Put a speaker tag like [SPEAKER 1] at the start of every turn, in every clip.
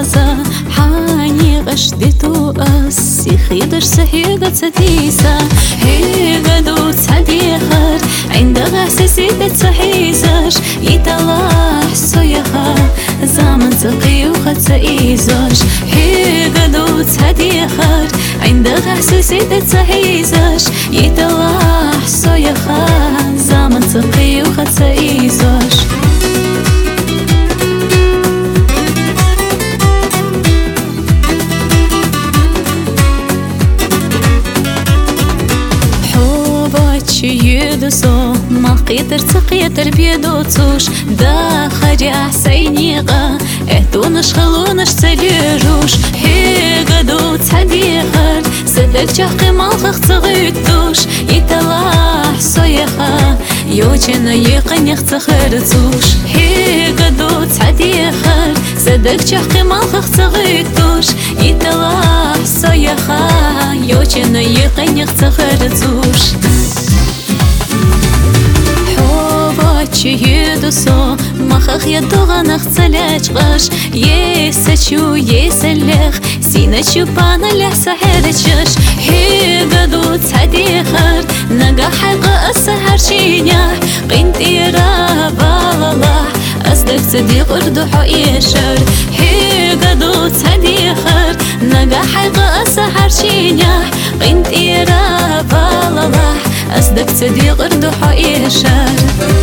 [SPEAKER 1] غازا حاني غشدتو أسي خيدش سهيقة ستيسا هيقدو تسديخر عند غاسسي تتسحيزش يتلاح سيخا زمن سقي وخد سئيزش هيقدو تسديخر عند غاسسي تتسحيزش يتلاح سيخا زمن سقي وخد سئيزش يدسو ما قيتر تقيتر بيدوتوش دا خريع سينيغا اهدونش خلونش تليروش هيقدو تحديغر سدك جاقي مالخخ تغيتوش يتلاح سويخا يوجنا يقن يختخرتوش هيقدو تحديغر سدك جاقي مالخخ تغيتوش يتلاح سويخا يوجنا يقن يختخرتوش يدسو مخخ يدوغا نختلاج غش يسچو يسلخ سينچو بانا لحسا حرچش هيقدو تحديخر نقا حلقة السهر شينيح قينت إيرا بالله أصدق صديق اردوحو إيشر هيقدو تحديخر نقا حلقة السهر شينيح قينت إيرا بالله أصدق صديق اردوحو إيشر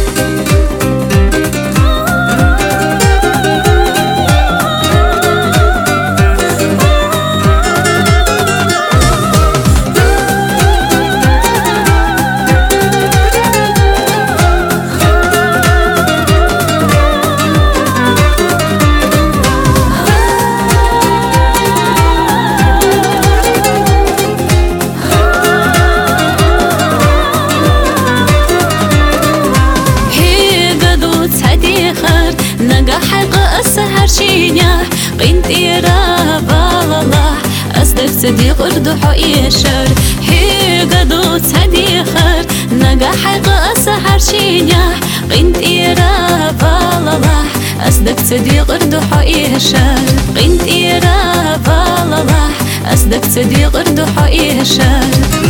[SPEAKER 1] نقا حلقة السهر شينيح قينت إيرا بالله أصدق صديق اردوحو إيشر هيقدو تحديخر نقا حلقة السهر شينيح قينت إيرا بالله أصدق صديق اردوحو إيشر قينت إيرا بالله أصدق صديق اردوحو إيشر